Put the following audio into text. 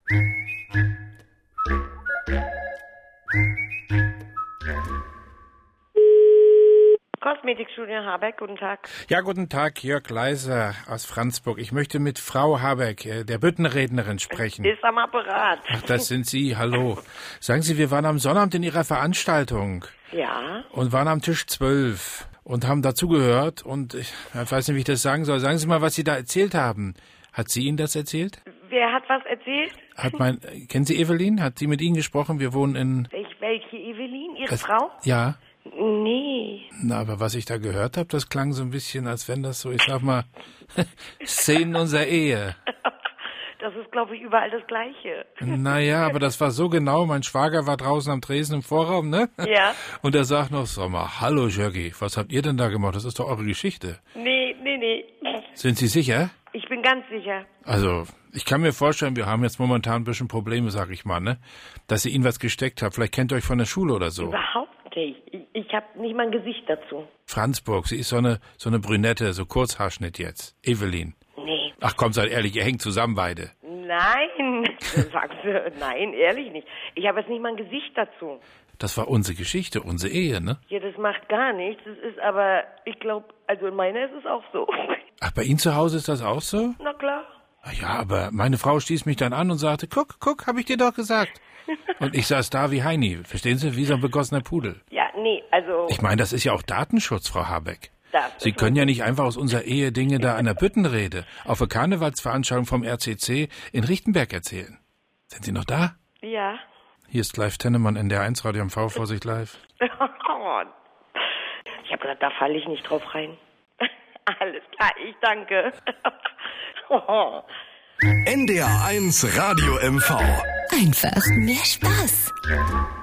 Kosmetikstudio Habeck, guten Tag. Ja, guten Tag, Jörg Leiser aus Franzburg. Ich möchte mit Frau Habeck, der Büttenrednerin, sprechen. Ist am Apparat. Ach, das sind Sie, hallo. Sagen Sie, wir waren am Sonnabend in Ihrer Veranstaltung. Ja. Und waren am Tisch 12 und haben dazugehört. Und ich weiß nicht, wie ich das sagen soll. Sagen Sie mal, was Sie da erzählt haben. Hat sie Ihnen das erzählt? Wer hat was erzählt? Kennen Sie Evelyn? Hat sie mit Ihnen gesprochen? Wir wohnen in... Welche Evelyn? Ihre Frau? Ja. Nee. Na, aber was ich da gehört habe, das klang so ein bisschen, als wenn das so, ich sag mal, Szenen unserer Ehe. Das ist, glaube ich, überall das Gleiche. Naja, aber das war so genau. Mein Schwager war draußen am Tresen im Vorraum, ne? Ja. Und er sagt noch, sag mal, hallo Jörgi, was habt ihr denn da gemacht? Das ist doch eure Geschichte. Nee. Sind Sie sicher? Ich bin ganz sicher. Also, ich kann mir vorstellen, wir haben jetzt momentan ein bisschen Probleme, sag ich mal, ne? Dass ihr ihnen was gesteckt habt. Vielleicht kennt ihr euch von der Schule oder so. Überhaupt nicht. Ich habe nicht mal ein Gesicht dazu. Franzburg, sie ist so eine Brünette, so Kurzhaarschnitt jetzt. Evelyn. Nee. Ach komm, seid ehrlich, ihr hängt zusammen beide. Nein, sagst du, nein, ehrlich nicht. Ich habe jetzt nicht mal ein Gesicht dazu. Das war unsere Geschichte, unsere Ehe, ne? Ja, das macht gar nichts. Das ist aber, ich glaube, also in meiner ist es auch so. Ach, bei Ihnen zu Hause ist das auch so? Na klar. Ja, aber meine Frau stieß mich dann an und sagte, guck, hab ich dir doch gesagt. Und ich saß da wie Heini, verstehen Sie, wie so ein begossener Pudel. Ja, nee, also... Ich meine, das ist ja auch Datenschutz, Frau Habeck. Sie können ja nicht einfach aus unserer Ehe Dinge da an der Büttenrede auf der Karnevalsveranstaltung vom RCC in Richtenberg erzählen. Sind Sie noch da? Ja. Hier ist Clive Tennemann, NDR1 Radio MV, Vorsicht live. Ich habe gedacht, da falle ich nicht drauf rein. Alles klar, ich danke. NDR1 Radio MV. Einfach mehr Spaß.